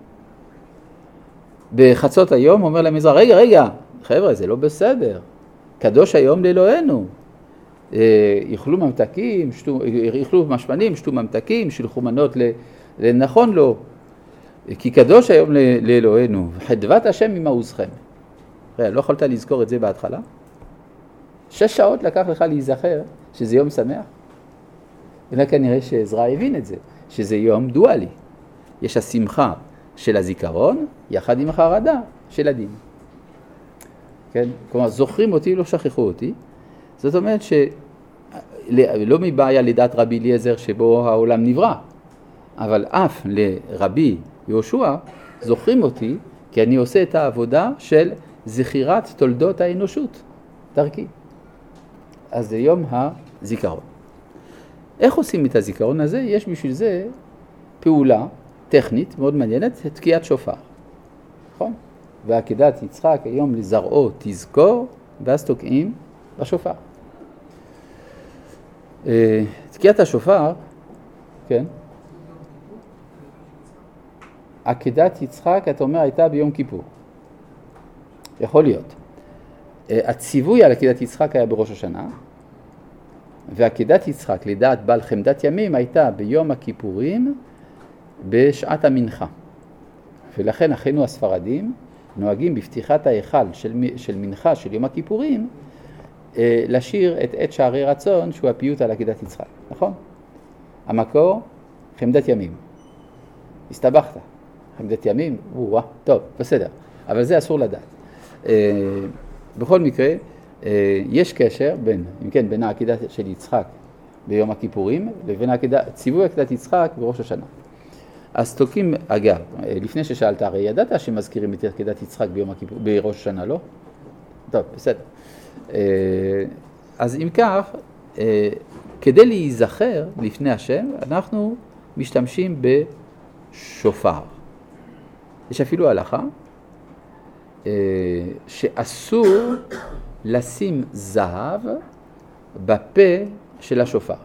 בחצות היום אומר להם עזרא, רגע, רגע, חבר'ה, זה לא בסדר, קדוש היום לאלוהינו. יאכלו ממתקים, שתו, יאכלו משמנים, שתו ממתקים, שילחו מנות לנכון לו, כי קדוש היום לאלוהינו, חדבת השם ממעוזכם. לא יכולת לזכור את זה בהתחלה? שש שעות לקח לך להיזכר שזה יום שמח? אלא כנראה שעזרא הבין את זה, שזה יום דואלי. יש השמחה של הזיכרון, יחד עם החרדה של הדין. כן? כלומר, זוכרים אותי, לא שכחו אותי. זאת אומרת שלא מבעיה לדעת רבי אליעזר שבו העולם נברא, אבל אף לרבי יהושע זוכרים אותי כי אני עושה את העבודה של זכירת תולדות האנושות דרכי. אז זה יום הזיכרון. איך עושים את הזיכרון הזה? יש בשביל זה פעולה טכנית מאוד מעניינת, תקיעת שופר. נכון? ועקדת יצחק היום לזרעו תזכור, ואז תוקעים בשופר. תקיעת השופר, כן? עקדת יצחק, אתה אומר, הייתה ביום כיפור. יכול להיות. הציווי על עקדת יצחק היה בראש השנה, ועקדת יצחק לדעת בעל חמדת ימים הייתה ביום הכיפורים בשעת המנחה. ולכן אחינו הספרדים נוהגים בפתיחת ההיכל של, של מנחה של יום הכיפורים לשיר את עת שערי רצון שהוא הפיוט על עקדת יצחק, נכון? המקור, חמדת ימים. הסתבכת, חמדת ימים, וואה, טוב, בסדר, אבל זה אסור לדעת. בכל מקרה, יש קשר בין, אם כן, בין העקדה של יצחק ביום הכיפורים לבין העקדה, ציווי עקדת יצחק בראש השנה. אז תוקים, אגב, לפני ששאלת, הרי ידעת שמזכירים את עקדת יצחק ביום הכיפור, בראש השנה, לא? טוב, בסדר. אז אם כך, כדי להיזכר לפני השם, אנחנו משתמשים בשופר. יש אפילו הלכה שאסור לשים זהב בפה של השופר.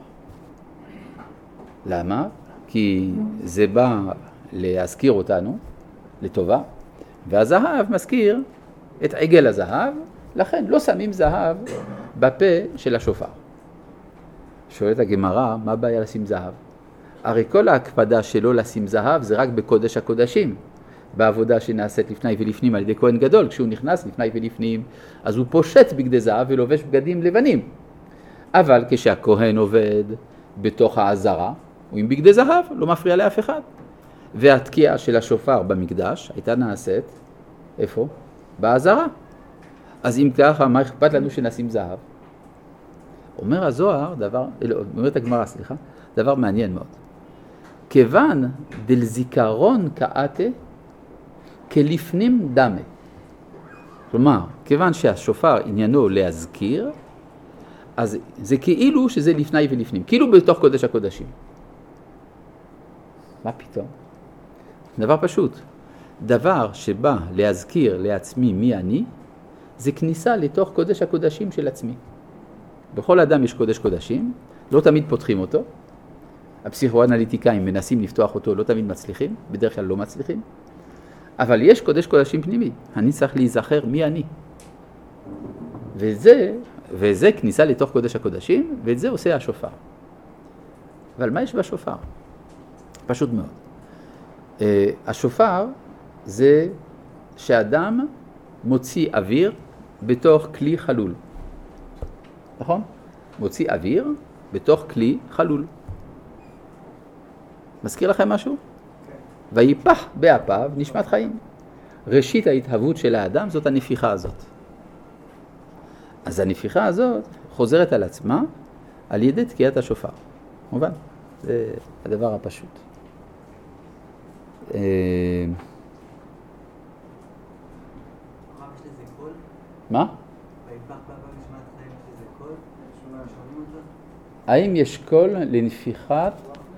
למה? כי זה בא להזכיר אותנו לטובה, והזהב מזכיר את עגל הזהב, לכן לא שמים זהב בפה של השופר. שואלת הגמרא, מה הבעיה לשים זהב? הרי כל ההקפדה שלא לשים זהב זה רק בקודש הקודשים, בעבודה שנעשית לפני ולפנים על ידי כהן גדול. כשהוא נכנס לפני ולפנים, אז הוא פושט בגדי זהב ולובש בגדים לבנים. אבל כשהכהן עובד בתוך העזרה, הוא עם בגדי זהב, לא מפריע לאף אחד. והתקיעה של השופר במקדש הייתה נעשית, איפה? בעזרה. אז אם ככה, מה אכפת לנו שנשים זהב? אומר הזוהר, דבר, אומרת הגמרא, סליחה, דבר מעניין מאוד. כיוון דל זיכרון כאתה, כלפנים דמה. כלומר, כיוון שהשופר עניינו להזכיר, אז זה כאילו שזה לפני ולפנים, כאילו בתוך קודש הקודשים. מה פתאום? דבר פשוט. דבר שבא להזכיר לעצמי מי אני, זה כניסה לתוך קודש הקודשים של עצמי. בכל אדם יש קודש קודשים, לא תמיד פותחים אותו. הפסיכואנליטיקאים מנסים לפתוח אותו, לא תמיד מצליחים, בדרך כלל לא מצליחים. אבל יש קודש קודשים פנימי, אני צריך להיזכר מי אני. וזה, וזה כניסה לתוך קודש הקודשים, ואת זה עושה השופר. אבל מה יש בשופר? פשוט מאוד. Uh, השופר זה שאדם מוציא אוויר בתוך כלי חלול. נכון? מוציא אוויר בתוך כלי חלול. מזכיר לכם משהו? ויפח באפיו נשמת חיים. ראשית ההתהוות של האדם זאת הנפיחה הזאת. אז הנפיחה הזאת חוזרת על עצמה על ידי תקיעת השופר. מובן? זה הדבר הפשוט. מה? האם יש קול לנפיחת?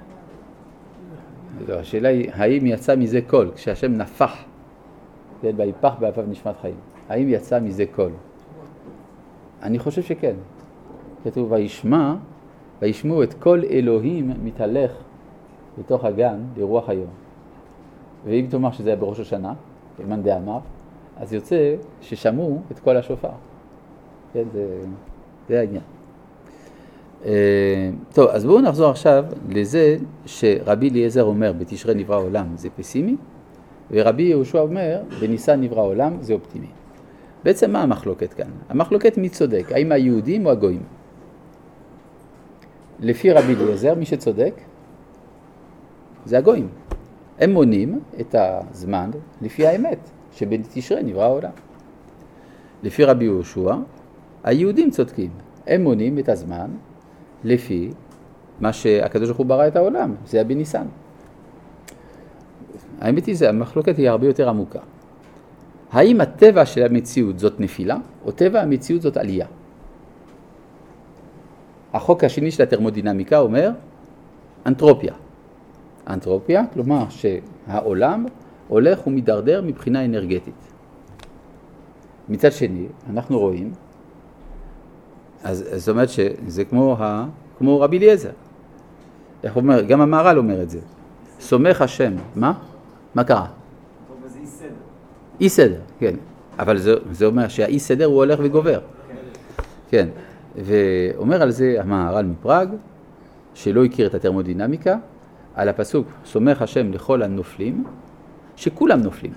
לא, השאלה היא, האם יצא מזה קול, כשהשם נפח, כן, ויפח באפיו נשמת חיים, האם יצא מזה קול? אני חושב שכן. כתוב, וישמע, וישמעו את כל אלוהים מתהלך בתוך הגן לרוח היום. ואם תאמר שזה היה בראש השנה, כמאן דאמר, אז יוצא ששמעו את כל השופר. כן, זה, זה העניין. טוב, אז בואו נחזור עכשיו לזה שרבי אליעזר אומר בתשרי נברא עולם זה פסימי, ורבי יהושע אומר בניסן נברא עולם זה אופטימי. בעצם מה המחלוקת כאן? המחלוקת מי צודק, האם היהודים או הגויים? לפי רבי אליעזר מי שצודק זה הגויים. הם מונים את הזמן לפי האמת שבתשרי נברא העולם. לפי רבי יהושע היהודים צודקים, הם מונים את הזמן לפי מה שהקדוש ברוך הוא ברא את העולם, זה היה בניסן. האמת היא, המחלוקת היא הרבה יותר עמוקה. האם הטבע של המציאות זאת נפילה, או טבע המציאות זאת עלייה? החוק השני של התרמודינמיקה אומר אנטרופיה. אנטרופיה, כלומר שהעולם הולך ומדרדר מבחינה אנרגטית. מצד שני, אנחנו רואים, אז זאת אומרת שזה כמו, ה, כמו רבי אליעזר. איך הוא אומר? גם המהר"ל אומר את זה. סומך השם. מה? מה קרה? טוב, זה אי סדר. אי סדר, כן. אבל זה, זה אומר שהאי סדר הוא הולך וגובר. כן. ואומר על זה המהר"ל מפראג, שלא הכיר את התרמודינמיקה, על הפסוק, סומך השם לכל הנופלים, שכולם נופלים.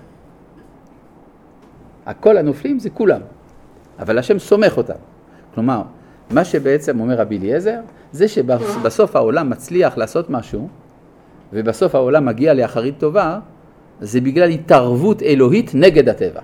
הכל הנופלים זה כולם, אבל השם סומך אותם. כלומר, מה שבעצם אומר רבי אליעזר, זה שבסוף העולם מצליח לעשות משהו, ובסוף העולם מגיע לאחרית טובה, זה בגלל התערבות אלוהית נגד הטבע.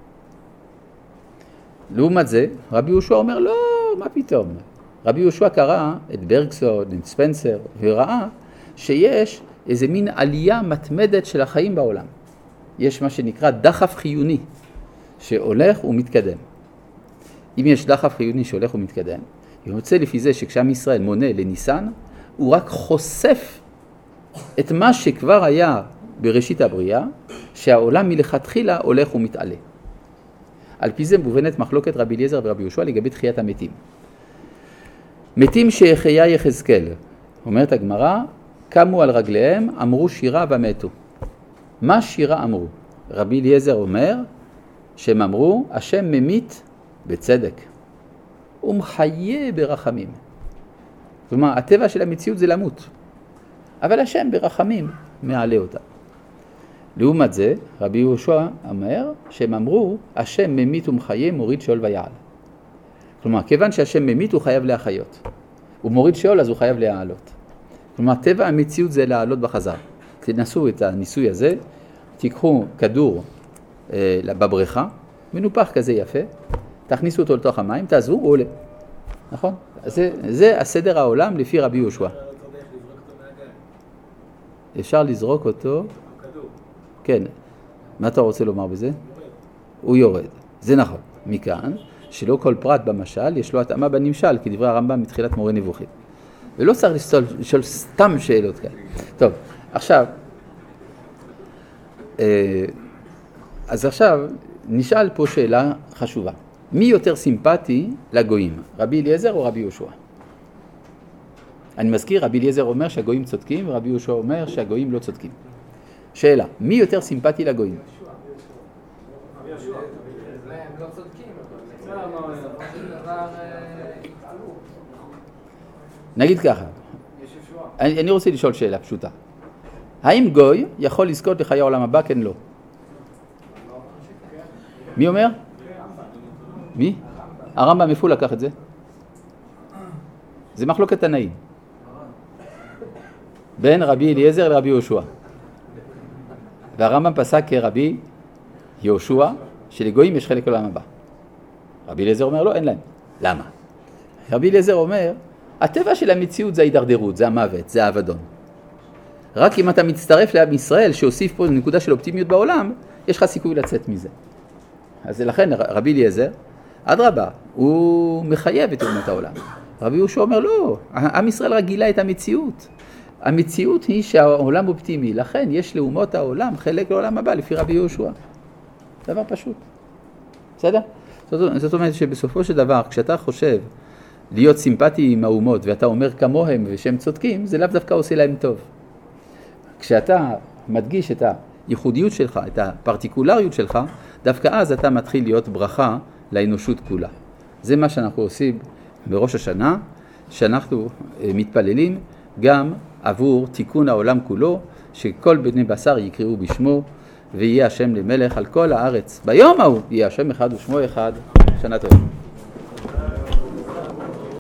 לעומת זה, רבי יהושע אומר, לא, מה פתאום? רבי יהושע קרא את ברגסון, את ספנסר, וראה שיש איזה מין עלייה מתמדת של החיים בעולם. יש מה שנקרא דחף חיוני, שהולך ומתקדם. אם יש דחף חיוני שהולך ומתקדם, יוצא לפי זה שכשעם ישראל מונה לניסן, הוא רק חושף את מה שכבר היה בראשית הבריאה, שהעולם מלכתחילה הולך ומתעלה. על פי זה מובנת מחלוקת רבי אליעזר ורבי יהושע לגבי תחיית המתים. מתים שהחיה יחזקאל, אומרת הגמרא, קמו על רגליהם, אמרו שירה ומתו. מה שירה אמרו? רבי אליעזר אומר שהם אמרו, השם ממית בצדק, ומחיה ברחמים. כלומר, הטבע של המציאות זה למות, אבל השם ברחמים מעלה אותה. לעומת זה, רבי יהושע אומר שהם אמרו, השם ממית ומחיה מוריד שאול ויעל. כלומר, כיוון שהשם ממית הוא חייב להחיות. הוא מוריד שאול אז הוא חייב להעלות. כלומר, טבע המציאות זה להעלות בחזר. תנסו את הניסוי הזה, תיקחו כדור אה, בבריכה, מנופח כזה יפה, תכניסו אותו לתוך המים, תעזרו, הוא עולה. נכון? זה, זה הסדר העולם לפי רבי יהושע. אפשר לזרוק אותו. כן. מה אתה רוצה לומר בזה? הוא יורד. זה נכון. מכאן, שלא כל פרט במשל, יש לו התאמה בנמשל, כדברי הרמב"ם מתחילת מורה נבוכים. ולא צריך לשאול סתם שאלות כאלה. טוב, עכשיו, אז עכשיו נשאל פה שאלה חשובה. מי יותר סימפטי לגויים, רבי אליעזר או רבי יהושע? אני מזכיר, רבי אליעזר אומר שהגויים צודקים, ורבי יהושע אומר שהגויים לא צודקים. שאלה, מי יותר סימפטי לגויים? הם לא צודקים, אבל בסופו של דבר יפעלו. נגיד ככה, אני, אני רוצה לשאול שאלה פשוטה. האם גוי יכול לזכות לחיי העולם הבא? כן, לא. מי אומר? מי? הרמב"ם איפה לקח את זה? זה מחלוקת תנאים. בין רבי אליעזר לרבי יהושע. והרמב"ם פסק כרבי יהושע שלגויים יש חלק לעולם הבא. רבי אליעזר אומר לא, אין להם. למה? רבי אליעזר אומר, הטבע של המציאות זה ההידרדרות, זה המוות, זה האבדון. רק אם אתה מצטרף לעם ישראל שהוסיף פה נקודה של אופטימיות בעולם, יש לך סיכוי לצאת מזה. אז לכן רבי אליעזר, אדרבה, הוא מחייב את אומות העולם. רבי יהושע אומר לא, עם ישראל רק גילה את המציאות. המציאות היא שהעולם אופטימי, לכן יש לאומות העולם חלק לעולם הבא לפי רבי יהושע. דבר פשוט. בסדר? זאת, זאת אומרת שבסופו של דבר, כשאתה חושב להיות סימפטי עם האומות ואתה אומר כמוהם ושהם צודקים, זה לאו דווקא עושה להם טוב. כשאתה מדגיש את הייחודיות שלך, את הפרטיקולריות שלך, דווקא אז אתה מתחיל להיות ברכה לאנושות כולה. זה מה שאנחנו עושים בראש השנה, שאנחנו מתפללים גם עבור תיקון העולם כולו, שכל בני בשר יקראו בשמו, ויהיה השם למלך על כל הארץ. ביום ההוא יהיה השם אחד ושמו אחד. שנה טובה.